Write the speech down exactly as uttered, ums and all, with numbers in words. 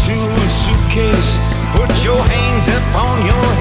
to a suitcase, put your hands up on your